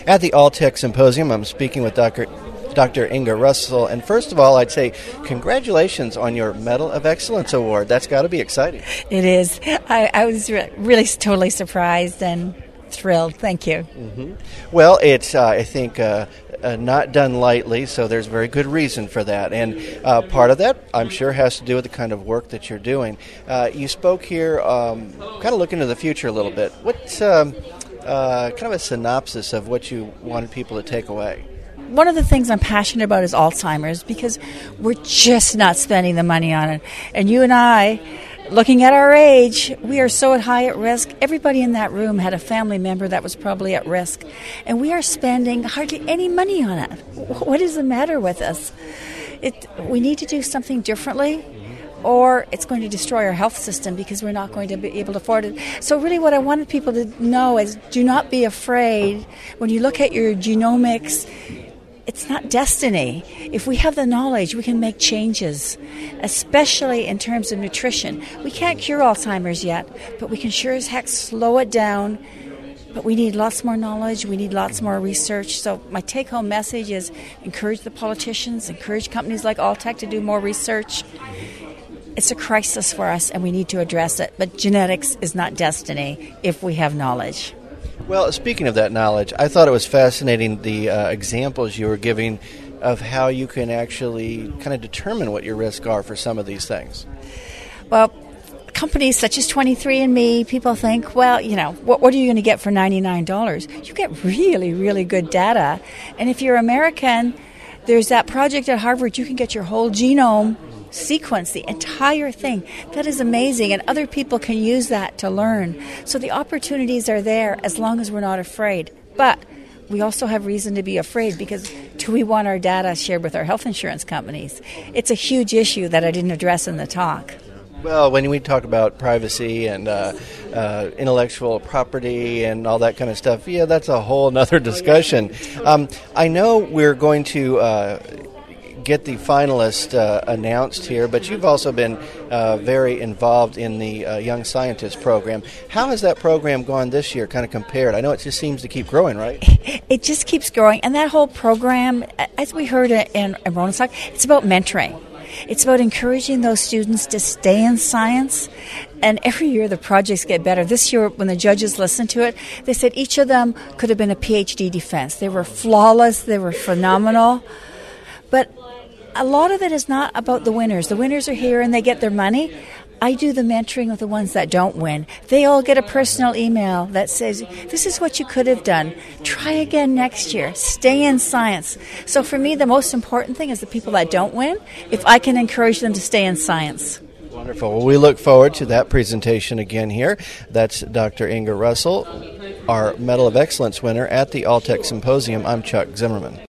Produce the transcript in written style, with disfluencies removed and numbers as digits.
at the Alltech Symposium. I'm speaking with Dr. Inga Russell. And first of all, I'd say congratulations on your Medal of Excellence Award. That's got to be exciting. It is. I was really totally surprised and thrilled. Thank you. Mm-hmm. Well, it's, I think, not done lightly, so there's very good reason for that. And part of that, I'm sure, has to do with the kind of work that you're doing. You spoke here, kind of looking to the future a little bit. What's kind of a synopsis of what you wanted people to take away? One of the things I'm passionate about is Alzheimer's, because we're just not spending the money on it. And you and I, looking at our age, we are so high at risk. Everybody in that room had a family member that was probably at risk. And we are spending hardly any money on it. What is the matter with us? We need to do something differently, or it's going to destroy our health system because we're not going to be able to afford it. So really what I wanted people to know is do not be afraid. When you look at your genomics, it's not destiny. If we have the knowledge, we can make changes, especially in terms of nutrition. We can't cure Alzheimer's yet, but we can sure as heck slow it down. But we need lots more knowledge. We need lots more research. So my take-home message is encourage the politicians, encourage companies like Alltech to do more research. It's a crisis for us, and we need to address it. But genetics is not destiny if we have knowledge. Well, speaking of that knowledge, I thought it was fascinating the examples you were giving of how you can actually kind of determine what your risks are for some of these things. Well, companies such as 23andMe, people think, well, you know, what are you going to get for $99? You get really, really good data. And if you're American, there's that project at Harvard, you can get your whole genome sequence, the entire thing. That is amazing, and other people can use that to learn. So the opportunities are there as long as we're not afraid. But we also have reason to be afraid, because do we want our data shared with our health insurance companies? It's a huge issue that I didn't address in the talk. Well, when we talk about privacy and intellectual property and all that kind of stuff, yeah, that's a whole other discussion. I know we're going to get the finalist announced here, but you've also been very involved in the Young Scientist program. How has that program gone this year, kind of compared? I know it just seems to keep growing, right? It just keeps growing, and that whole program, as we heard in Ronald's talk, it's about mentoring. It's about encouraging those students to stay in science, and every year the projects get better. This year, when the judges listened to it, they said each of them could have been a PhD defense. They were flawless, they were phenomenal, but a lot of it is not about the winners. The winners are here and they get their money. I do the mentoring of the ones that don't win. They all get a personal email that says, this is what you could have done. Try again next year. Stay in science. So for me, the most important thing is the people that don't win, if I can encourage them to stay in science. Wonderful. Well, we look forward to that presentation again here. That's Dr. Inga Russell, our Medal of Excellence winner at the Alltech Symposium. I'm Chuck Zimmerman.